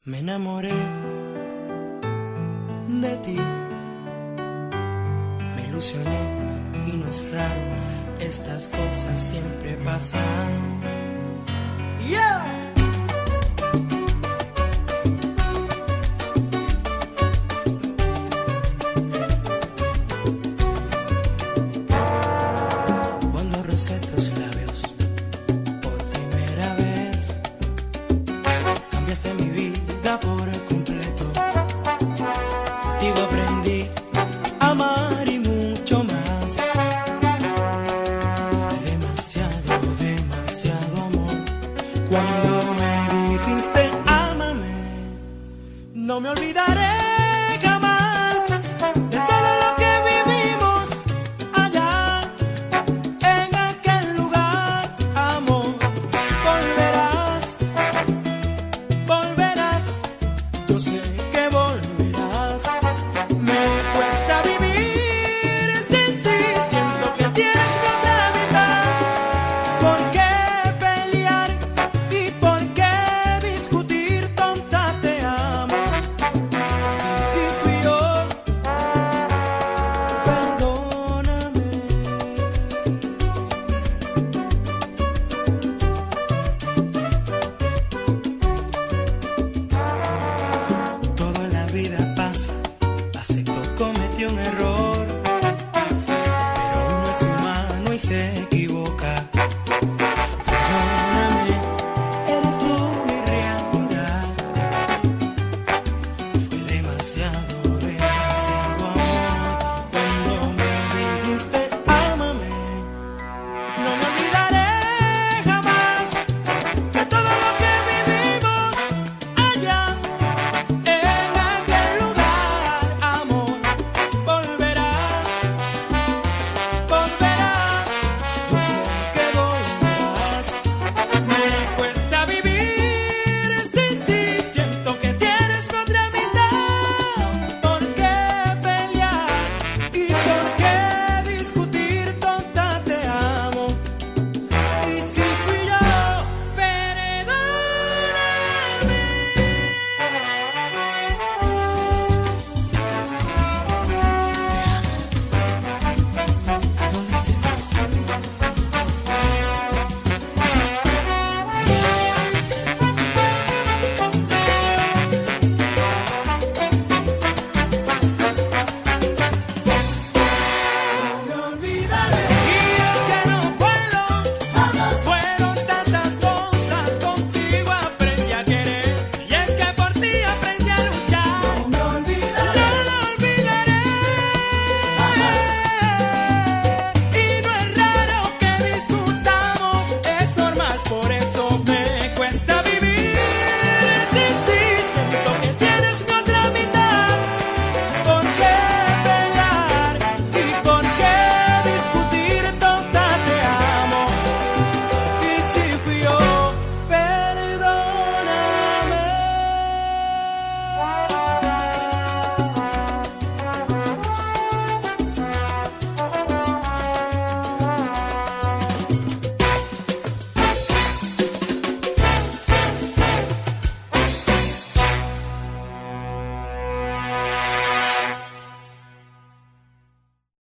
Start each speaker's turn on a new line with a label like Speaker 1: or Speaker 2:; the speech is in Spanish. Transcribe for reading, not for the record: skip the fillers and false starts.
Speaker 1: Me enamoré de ti, me ilusioné y no es raro, estas cosas siempre pasan. Yeah. Cuando recé tus labios por primera vez, cambiaste mi vida por completo. Contigo aprendí a amar y mucho más. Fue demasiado, demasiado amor. Cuando me dijiste ámame, no me olvidaré jamás de todo lo que vivimos allá en aquel lugar. Amor, volverás, volverás. Yo sé